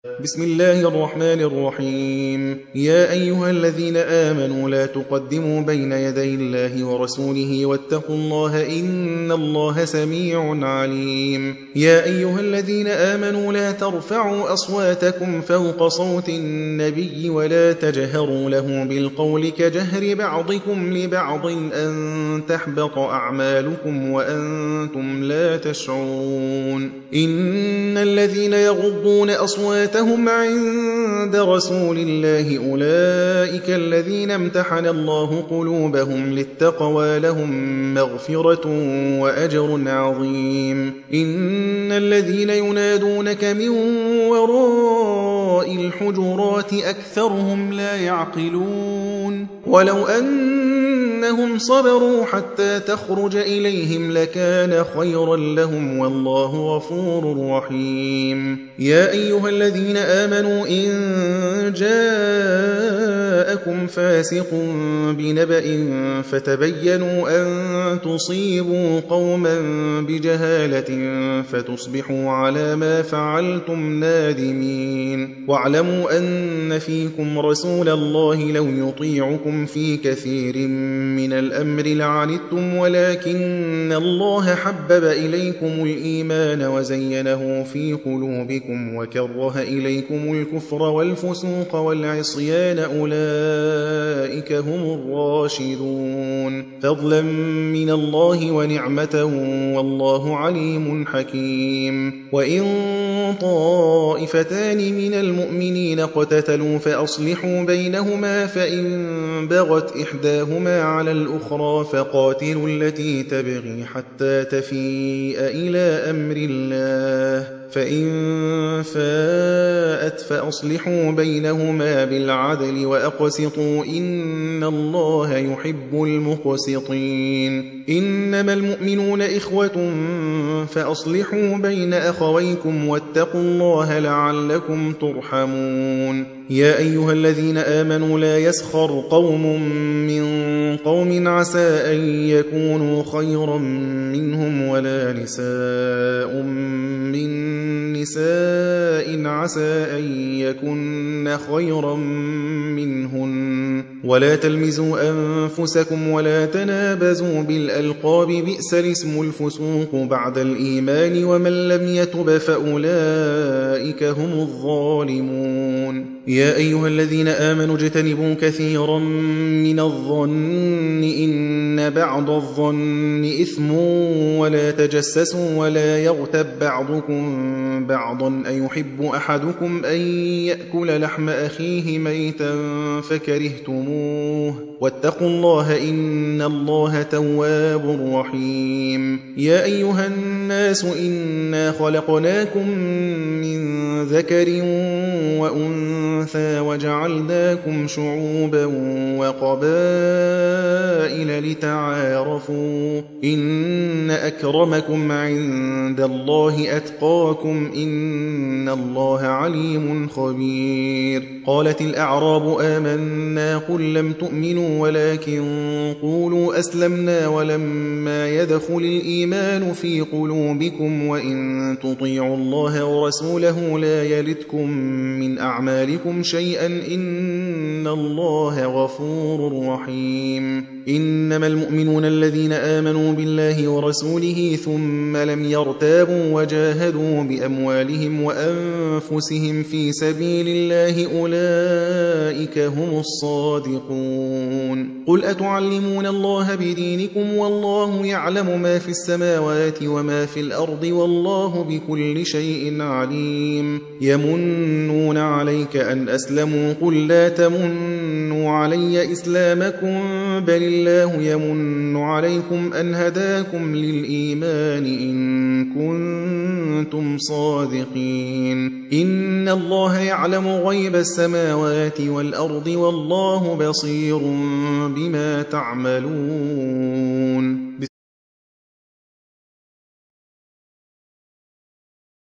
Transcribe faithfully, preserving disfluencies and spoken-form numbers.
بسم الله الرحمن الرحيم. يا أيها الذين آمنوا لا تقدموا بين يدي الله ورسوله واتقوا الله إن الله سميع عليم. يا أيها الذين آمنوا لا ترفعوا أصواتكم فوق صوت النبي ولا تجهروا له بالقول كجهر بعضكم لبعض أن تحبط أعمالكم وأنتم لا تشعرون. إن الذين يغضون أصواتهم هم عند رسول الله أولئك الذين امتحن الله قلوبهم للتقوى لهم مغفرة وأجر عظيم. إن الذين ينادونك من وراء الحجرات أكثرهم لا يعقلون. ولو أنهم صبروا حتى تخرج إليهم لكان خيرا لهم والله غفور رحيم. يا أيها الذين آمنوا إن جاءكم فاسق بنبأ فتبينوا أن تصيبوا قوما بجهالة فتصبحوا على ما فعلتم نادمين. واعلموا أن فيكم رسول الله لو يطيعكم في كثير من الأمر لعنتم ولكن الله حبب إليكم الإيمان وزينه في قلوبكم وكره إليكم الكفر والفسوق والعصيان أولئك هم الراشدون فضلا من الله ونعمة والله عليم حكيم. وإن طائفتان من المؤمنين اقتتلوا فأصلحوا بينهما فإن بغت إحداهما على الأخرى فقاتلوا التي تبغي حتى تفيء إلى أمر الله فإن فاءت فأصلحوا بينهما بالعدل وأقسطوا إن الله يحب المقسطين. إنما المؤمنون إخوة فأصلحوا بين أخويكم واتقوا الله لعلكم ترحمون. يا أيها الذين آمنوا لا يسخر قوم من قوم عسى أن يكونوا خيرا منهم ولا نساء من نساء عسى أن يكن خيرا منهن ولا تلمزوا أنفسكم ولا تنابزوا بالألقاب بئس الاسم الفسوق بعد الإيمان ومن لم يتب فأولئك هم الظالمون. يا أيها الذين آمنوا اجتنبوا كثيرا من الظن إن بعض الظن إثم ولا تجسسوا ولا يغتب بعضكم بعضا أيحب أحدكم أن يأكل لحم أخيه ميتا فكرهتموه واتقوا الله إن الله تواب رحيم. يا أيها الناس إنا خلقناكم من ذكر وأنثى وجعلناكم شعوبا وقبائل لتعارفوا إن أكرمكم عند الله أتقاكم إن الله عليم خبير. قالت الأعراب آمنا قل لم تؤمنوا ولكن قولوا أسلمنا ولما يدخل الإيمان في قلوبكم وإن تطيعوا الله ورسوله لا يلتكم من أعمالكم شيئا إن الله غفور رحيم. إنما المؤمنون الذين آمنوا بالله ورسوله ثم لم يرتابوا وجاهدوا بأموالهم وأنفسهم في سبيل الله أولئك هم الصادقون. قل أتعلمون الله بدينكم والله يعلم ما في السماوات وما في الأرض والله بكل شيء عليم. يمنون عليك أن أسلموا قل لا تمنوا علي إسلامكم بل الله يمن عليكم أن هداكم للإيمان إن كنتم صادقين. إن الله يعلم غيب السماوات والأرض والله بصير بما تعملون.